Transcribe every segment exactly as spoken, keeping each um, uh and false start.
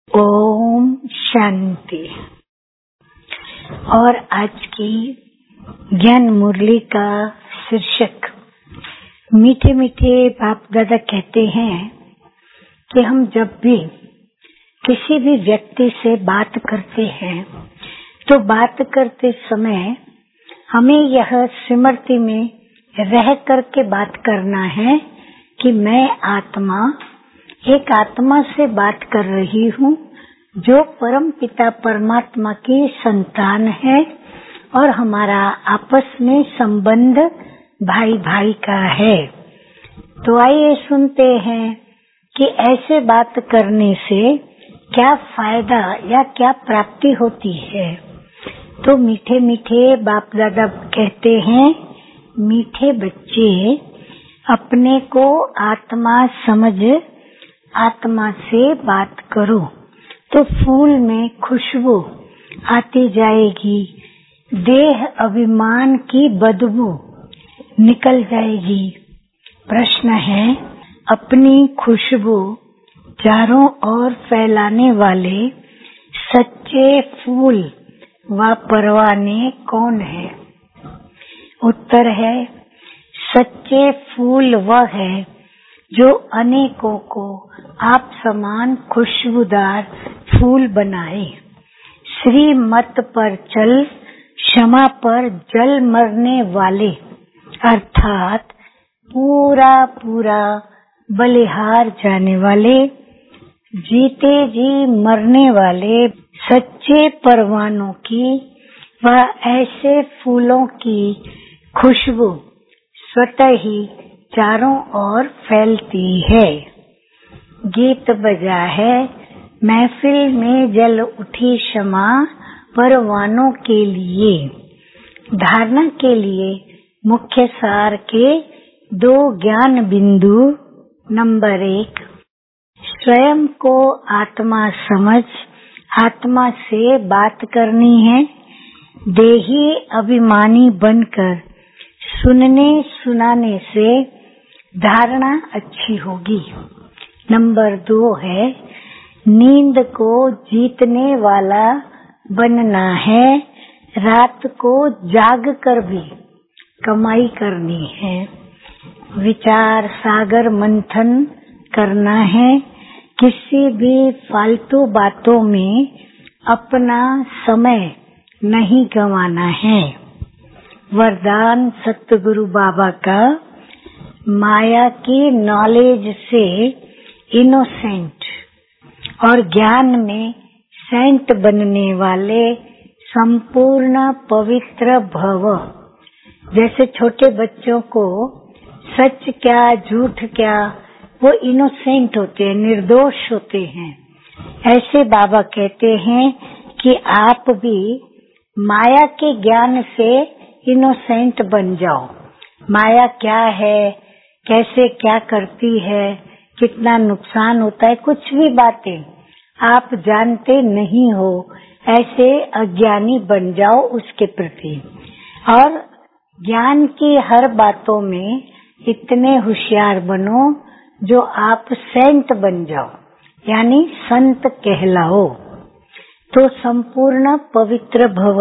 ओम शांति। और आज की ज्ञान मुरली का शीर्षक मीठे मीठे बाप दादा कहते हैं कि हम जब भी किसी भी व्यक्ति से बात करते हैं तो बात करते समय हमें यह स्मृति में रह करके बात करना है कि मैं आत्मा एक आत्मा से बात कर रही हूँ जो परम पिता परमात्मा की संतान है और हमारा आपस में संबंध भाई भाई का है। तो आइए सुनते हैं कि ऐसे बात करने से क्या फायदा या क्या प्राप्ति होती है। तो मीठे मीठे बाप दादा कहते हैं, मीठे बच्चे अपने को आत्मा समझ आत्मा से बात करो तो फूल में खुशबू आती जाएगी, देह अभिमान की बदबू निकल जाएगी। प्रश्न है, अपनी खुशबू चारों ओर फैलाने वाले सच्चे फूल व परवाने कौन है? उत्तर है, सच्चे फूल वह है जो अनेकों को आप समान खुशबूदार फूल बनाए। श्रीमत पर चल क्षमा पर जल मरने वाले अर्थात पूरा पूरा बलिहार जाने वाले, जीते जी मरने वाले सच्चे परवानों की व ऐसे फूलों की खुशबू स्वतः ही चारों ओर फैलती है। गीत बजा है, महफिल में जल उठी क्षमा परवानों के लिए। धारणा के लिए मुख्य सार के दो ज्ञान बिंदु। नंबर एक, स्वयं को आत्मा समझ आत्मा से बात करनी है। देही अभिमानी बनकर सुनने सुनाने से धारणा अच्छी होगी। नंबर दो है, नींद को जीतने वाला बनना है। रात को जाग कर भी कमाई करनी है। विचार सागर मंथन करना है। किसी भी फालतू बातों में अपना समय नहीं गंवाना है। वरदान सतगुरु बाबा का, माया की नॉलेज से इनोसेंट और ज्ञान में सेंट बनने वाले संपूर्ण पवित्र भव। जैसे छोटे बच्चों को सच क्या झूठ क्या, वो इनोसेंट होते हैं, निर्दोष होते हैं। ऐसे बाबा कहते हैं कि आप भी माया के ज्ञान से इनोसेंट बन जाओ। माया क्या है, कैसे क्या करती है, कितना नुकसान होता है, कुछ भी बातें आप जानते नहीं हो, ऐसे अज्ञानी बन जाओ उसके प्रति। और ज्ञान की हर बातों में इतने होशियार बनो जो आप सेंट बन जाओ, यानी संत कहलाओ। तो संपूर्ण पवित्र भव।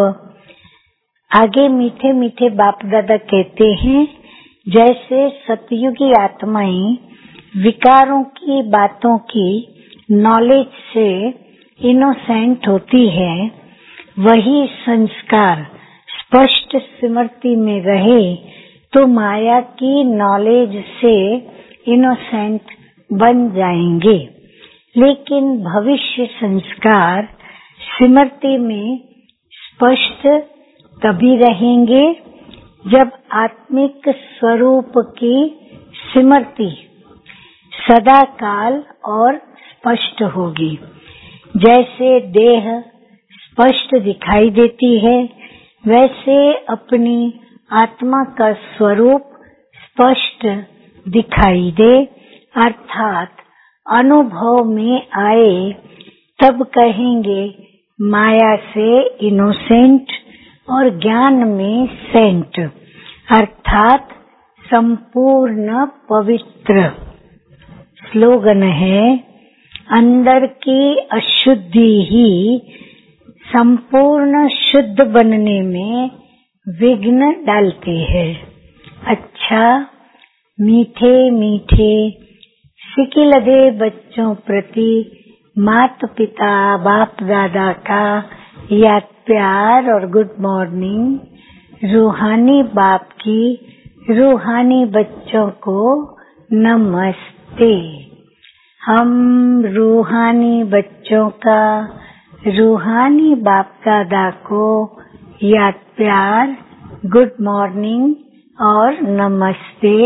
आगे मीठे मीठे बाप दादा कहते हैं, जैसे सतयुगी आत्माएं विकारों की बातों की नॉलेज से इनोसेंट होती है, वही संस्कार स्पष्ट स्मृति में रहे तो माया की नॉलेज से इनोसेंट बन जाएंगे। लेकिन भविष्य संस्कार स्मृति में स्पष्ट तभी रहेंगे जब आत्मिक स्वरूप की स्मृति सदा काल और स्पष्ट होगी। जैसे देह स्पष्ट दिखाई देती है, वैसे अपनी आत्मा का स्वरूप स्पष्ट दिखाई दे, अर्थात अनुभव में आए तब कहेंगे माया से इनोसेंट और ज्ञान में सेंट, अर्थात संपूर्ण पवित्र। स्लोगन है, अंदर की अशुद्धि ही संपूर्ण शुद्ध बनने में विघ्न डालती है। अच्छा, मीठे मीठे सिकिलधे बच्चों प्रति माता पिता बाप दादा का याद प्यार और गुड मॉर्निंग। रूहानी बाप की रूहानी बच्चों को नमस्ते। हम रूहानी बच्चों का रूहानी बाप दादा को याद प्यार, गुड मॉर्निंग और नमस्ते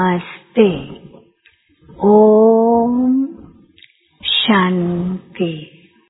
नमस्ते। ओम शांति।